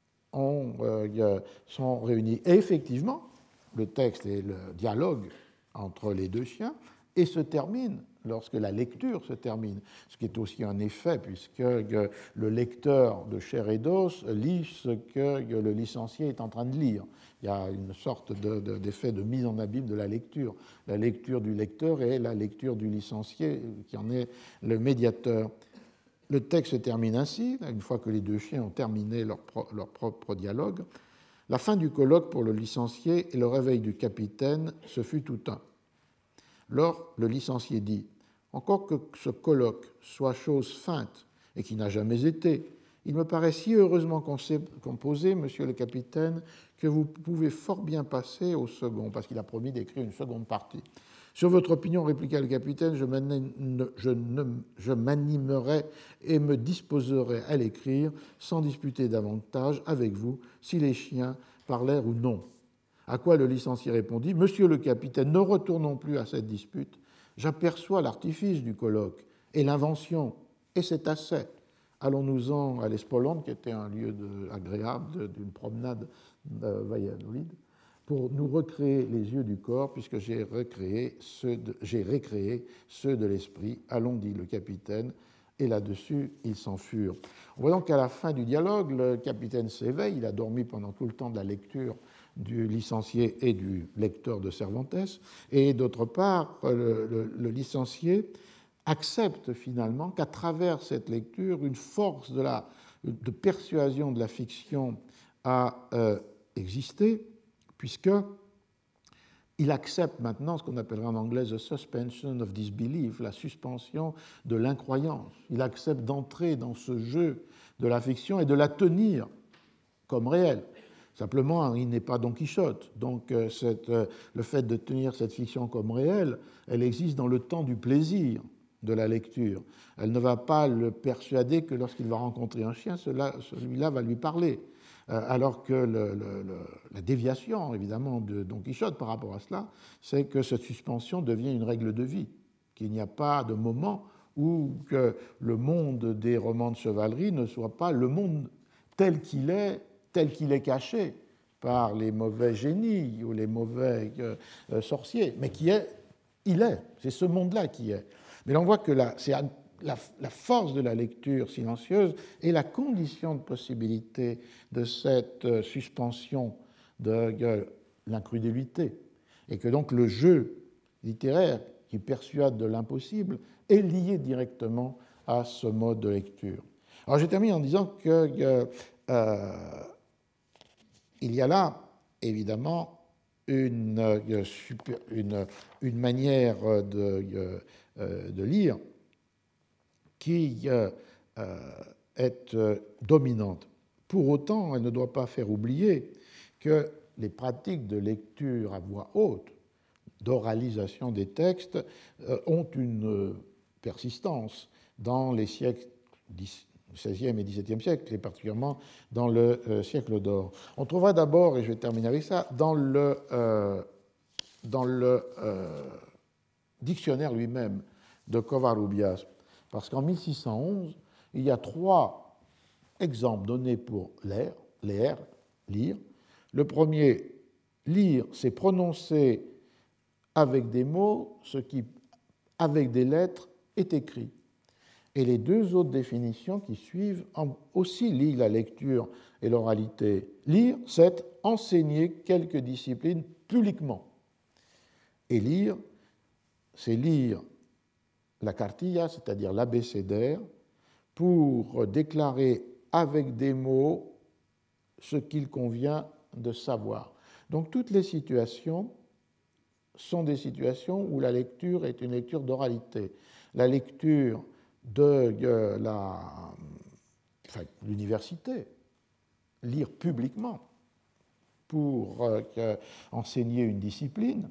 sont réunis. Et effectivement, le texte et le dialogue entre les deux chiens et se termine lorsque la lecture se termine, ce qui est aussi un effet puisque le lecteur de chair et d'os lit ce que le licencié est en train de lire. Il y a une sorte d'effet de mise en abîme de la lecture du lecteur et la lecture du licencié qui en est le médiateur. Le texte se termine ainsi, une fois que les deux chiens ont terminé leur propre dialogue. La fin du colloque pour le licencié et le réveil du capitaine, ce fut tout un. Lors, le licencié dit « Encore que ce colloque soit chose feinte et qui n'a jamais été, Il me paraît si heureusement composé, monsieur le capitaine, que vous pouvez fort bien passer au second, parce qu'il a promis d'écrire une seconde partie. Sur votre opinion, répliqua le capitaine, je m'animerai et me disposerai à l'écrire sans disputer davantage avec vous si les chiens parlèrent ou non. À quoi le licencié répondit, Monsieur le capitaine, ne retournons plus à cette dispute. J'aperçois l'artifice du colloque et l'invention, et c'est assez. Allons-nous-en à l'Espolande, qui était un lieu agréable d'une promenade Valladolid, pour nous recréer les yeux du corps, puisque j'ai récréé ceux de l'esprit. Allons, dit le capitaine, et là-dessus, ils s'en furent. On voit donc qu'à la fin du dialogue, le capitaine s'éveille, il a dormi pendant tout le temps de la lecture du licencié et du lecteur de Cervantes, et d'autre part, le licencié accepte finalement qu'à travers cette lecture, une force de persuasion de la fiction a existé, puisqu'il accepte maintenant ce qu'on appellerait en anglais the suspension of disbelief, la suspension de l'incroyance. Il accepte d'entrer dans ce jeu de la fiction et de la tenir comme réelle. Simplement, il n'est pas Don Quichotte. Donc, le fait de tenir cette fiction comme réelle, elle existe dans le temps du plaisir de la lecture. Elle ne va pas le persuader que lorsqu'il va rencontrer un chien, celui-là va lui parler. Alors que la déviation, évidemment, de Don Quichotte par rapport à cela, c'est que cette suspension devient une règle de vie, qu'il n'y a pas de moment où que le monde des romans de chevalerie ne soit pas le monde tel qu'il est caché par les mauvais génies ou les mauvais sorciers, mais c'est ce monde-là qui est. Mais là, on voit que c'est la force de la lecture silencieuse est la condition de possibilité de cette suspension de l'incrédulité, et que donc le jeu littéraire qui persuade de l'impossible est lié directement à ce mode de lecture. Alors je termine en disant que il y a là, évidemment, une manière de lire qui est dominante. Pour autant, elle ne doit pas faire oublier que les pratiques de lecture à voix haute, d'oralisation des textes, ont une persistance dans les siècles XVIe et XVIIe siècle, et particulièrement dans le siècle d'or. On trouvera d'abord, et je vais terminer avec ça, dans le dictionnaire lui-même de Covarrubias, parce qu'en 1611, il y a 3 exemples donnés pour lire. Le premier, lire, c'est prononcer avec des mots ce qui, avec des lettres, est écrit. Et les 2 autres définitions qui suivent aussi lient la lecture et l'oralité. Lire, c'est enseigner quelque discipline publiquement. Et lire, c'est lire la cartilla, c'est-à-dire l'abécédaire, pour déclarer avec des mots ce qu'il convient de savoir. Donc toutes les situations sont des situations où la lecture est une lecture d'oralité. La lecture de l'université, lire publiquement pour enseigner une discipline.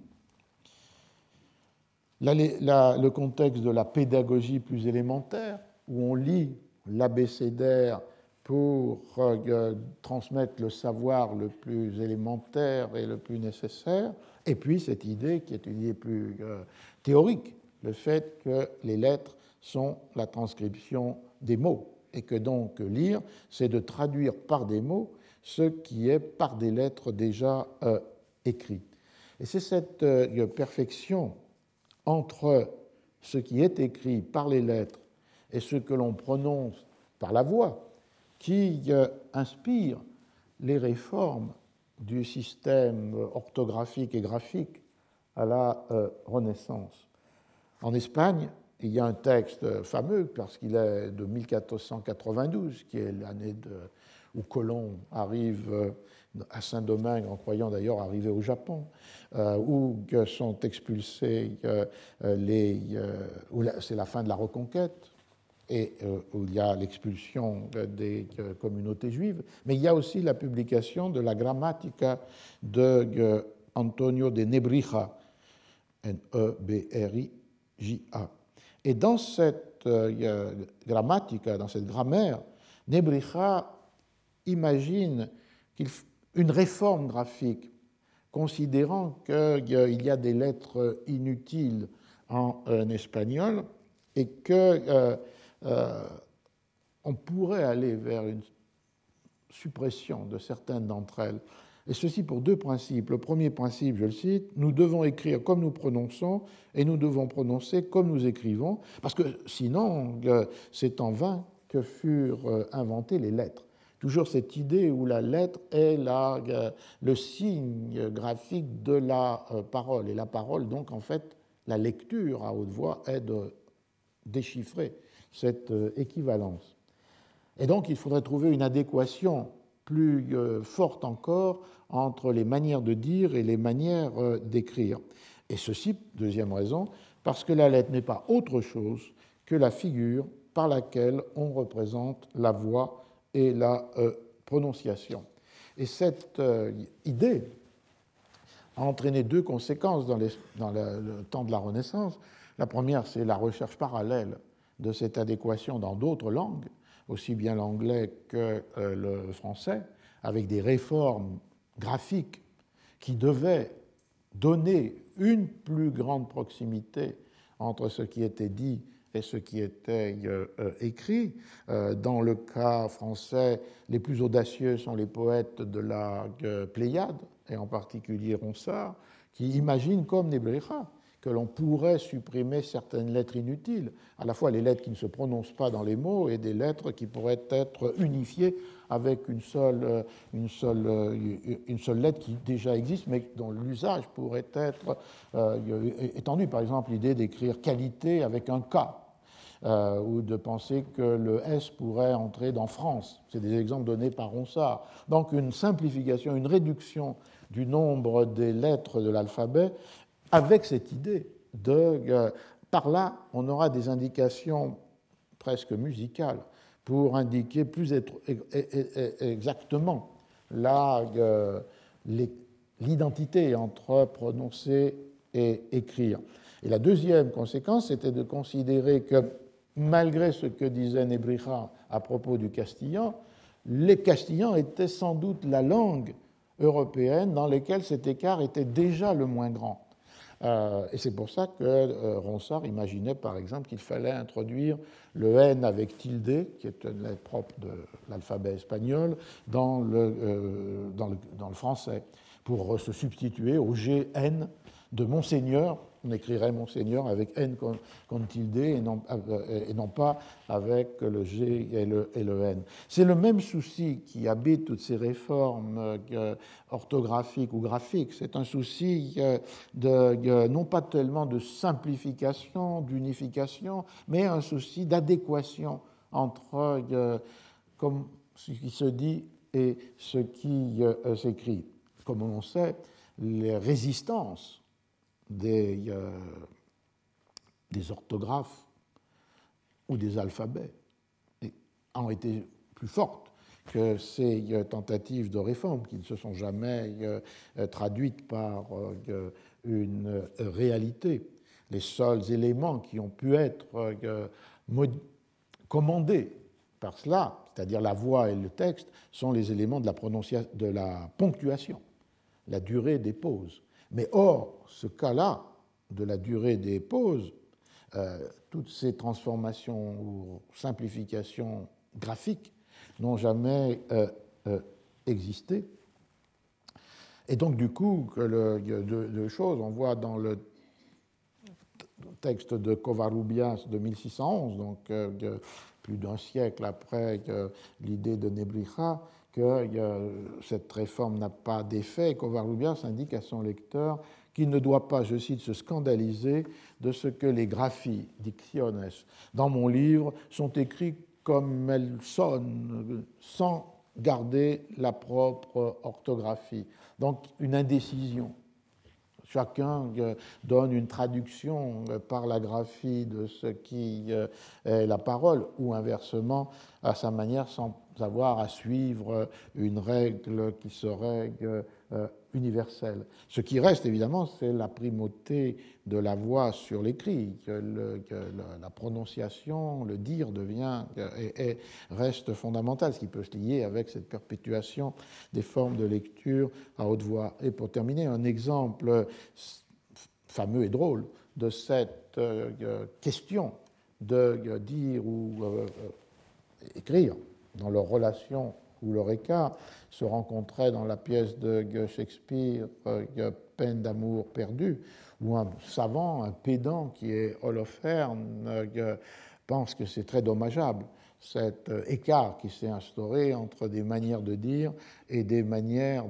Le contexte de la pédagogie plus élémentaire, où on lit l'abécédaire pour transmettre le savoir le plus élémentaire et le plus nécessaire, et puis cette idée qui est une idée plus théorique, le fait que les lettres sont la transcription des mots, et que donc lire, c'est de traduire par des mots ce qui est par des lettres déjà écrit. Et c'est cette perfection entre ce qui est écrit par les lettres et ce que l'on prononce par la voix qui inspire les réformes du système orthographique et graphique à la Renaissance. En Espagne, il y a un texte fameux, parce qu'il est de 1492, qui est l'année où Colomb arrive à Saint-Domingue, en croyant d'ailleurs arriver au Japon, où sont expulsés c'est la fin de la Reconquête, et où il y a l'expulsion des communautés juives, mais il y a aussi la publication de la Grammatica de Antonio de Nebrija, Nebrija. Et dans cette Grammatica, dans cette grammaire, Nebrija imagine une réforme graphique, considérant qu'il y a des lettres inutiles en espagnol et que on pourrait aller vers une suppression de certaines d'entre elles. Et ceci pour deux principes. Le premier principe, je le cite, nous devons écrire comme nous prononçons et nous devons prononcer comme nous écrivons, parce que sinon, c'est en vain que furent inventées les lettres. Toujours cette idée où la lettre est le signe graphique de la parole. Et la parole, donc, en fait, la lecture à haute voix est de déchiffrer cette équivalence. Et donc, il faudrait trouver une adéquation plus forte encore entre les manières de dire et les manières d'écrire. Et ceci, deuxième raison, parce que la lettre n'est pas autre chose que la figure par laquelle on représente la voix et la prononciation. Et cette idée a entraîné deux conséquences dans le temps de la Renaissance. La première, c'est la recherche parallèle de cette adéquation dans d'autres langues, aussi bien l'anglais que le français, avec des réformes graphiques qui devaient donner une plus grande proximité entre ce qui était dit et ce qui était écrit. Dans le cas français, les plus audacieux sont les poètes de la Pléiade, et en particulier Ronsard, qui imaginent comme Nebrija que l'on pourrait supprimer certaines lettres inutiles, à la fois les lettres qui ne se prononcent pas dans les mots et des lettres qui pourraient être unifiées avec une seule lettre qui déjà existe, mais dont l'usage pourrait être étendu. Par exemple, l'idée d'écrire qualité avec un K, ou de penser que le S pourrait entrer dans France. C'est des exemples donnés par Ronsard. Donc une simplification, une réduction du nombre des lettres de l'alphabet avec cette idée par là, on aura des indications presque musicales pour indiquer plus exactement l'identité entre prononcer et écrire. Et la deuxième conséquence, c'était de considérer que malgré ce que disait Nebrija à propos du castillan, les castillans étaient sans doute la langue européenne dans laquelle cet écart était déjà le moins grand. Et c'est pour ça que Ronsard imaginait, par exemple, qu'il fallait introduire le N avec tilde, qui est une lettre propre de l'alphabet espagnol, dans le français, pour se substituer au GN de Monseigneur. On écrirait Monseigneur avec N comme tilde et non pas avec le G et le N. C'est le même souci qui habite toutes ces réformes orthographiques ou graphiques. C'est un souci non pas tellement de simplification, d'unification, mais un souci d'adéquation entre ce qui se dit et ce qui s'écrit. Comme on sait, les résistances des orthographes ou des alphabets ont été plus fortes que ces tentatives de réforme qui ne se sont jamais traduites par une réalité. Les seuls éléments qui ont pu être commandés par cela, c'est-à-dire la voix et le texte, sont les éléments de la ponctuation, la durée des pauses. Mais hors ce cas-là, de la durée des pauses, toutes ces transformations ou simplifications graphiques n'ont jamais existé. Et donc, du coup, il y a deux choses. On voit dans le texte de Covarrubias de 1611, donc plus d'un siècle après l'idée de Nebrija, que cette réforme n'a pas d'effet. Covarrubias indique à son lecteur qu'il ne doit pas, je cite, se scandaliser de ce que les graphies, dictiones, dans mon livre sont écrits comme elles sonnent, sans garder la propre orthographie. Donc une indécision Chacun donne une traduction par la graphie de ce qui est la parole, ou inversement, à sa manière, sans avoir à suivre une règle qui serait universelle. Ce qui reste, évidemment, c'est la primauté de la voix sur l'écrit, que la prononciation, le dire devient et reste fondamental, ce qui peut se lier avec cette perpétuation des formes de lecture à haute voix. Et pour terminer, un exemple fameux et drôle de cette question de dire ou écrire dans leur relation ou leur écart se rencontrait dans la pièce de Shakespeare, Peine d'amour perdue, où un savant, un pédant qui est Holoferne, pense que c'est très dommageable, cet écart qui s'est instauré entre des manières de dire et des manières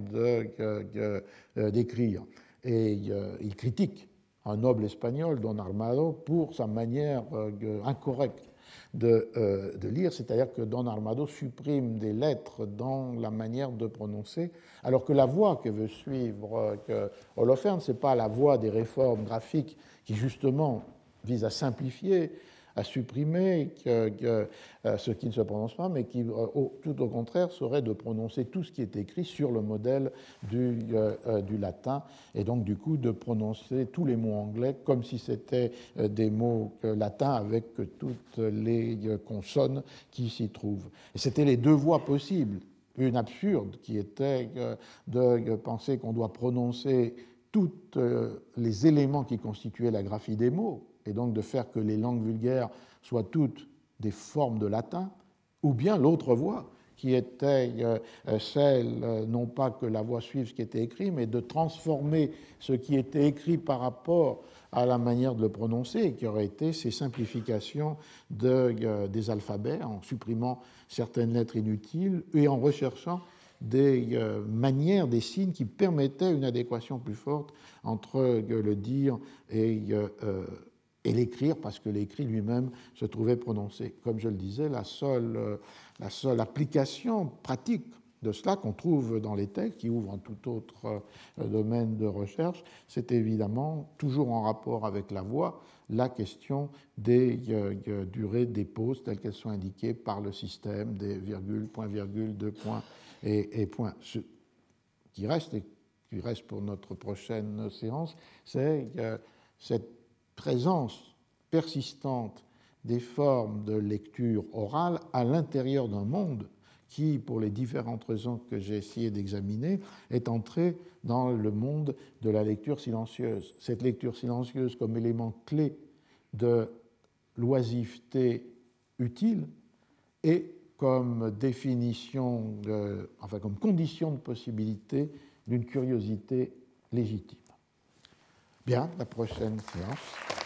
d'écrire. Et il critique un noble espagnol, Don Armado, pour sa manière incorrecte de lire, c'est-à-dire que Don Armado supprime des lettres dans la manière de prononcer, alors que la voie que veut suivre Holoferne, ce n'est pas la voie des réformes graphiques qui justement vise à simplifier, à supprimer ce qui ne se prononce pas, mais qui, tout au contraire, serait de prononcer tout ce qui est écrit sur le modèle du latin, et donc du coup de prononcer tous les mots anglais comme si c'était des mots latins avec toutes les consonnes qui s'y trouvent. Et c'était les deux voies possibles. Une absurde qui était de penser qu'on doit prononcer tous les éléments qui constituaient la graphie des mots, et donc de faire que les langues vulgaires soient toutes des formes de latin, ou bien l'autre voie, qui était celle, non pas que la voix suive ce qui était écrit, mais de transformer ce qui était écrit par rapport à la manière de le prononcer, et qui aurait été ces simplifications des alphabets, en supprimant certaines lettres inutiles et en recherchant des manières, des signes qui permettaient une adéquation plus forte entre le dire et l'écrire, parce que l'écrit lui-même se trouvait prononcé. Comme je le disais, la seule application pratique de cela qu'on trouve dans les textes, qui ouvrent un tout autre domaine de recherche, c'est évidemment, toujours en rapport avec la voix, la question des durées des pauses telles qu'elles sont indiquées par le système des virgules, point-virgule, deux points et points. Ce qui reste pour notre prochaine séance, c'est cette présence persistante des formes de lecture orale à l'intérieur d'un monde qui, pour les différentes raisons que j'ai essayé d'examiner, est entré dans le monde de la lecture silencieuse. Cette lecture silencieuse comme élément clé de l'oisiveté utile et comme définition, comme condition de possibilité d'une curiosité légitime. Bien, la prochaine séance.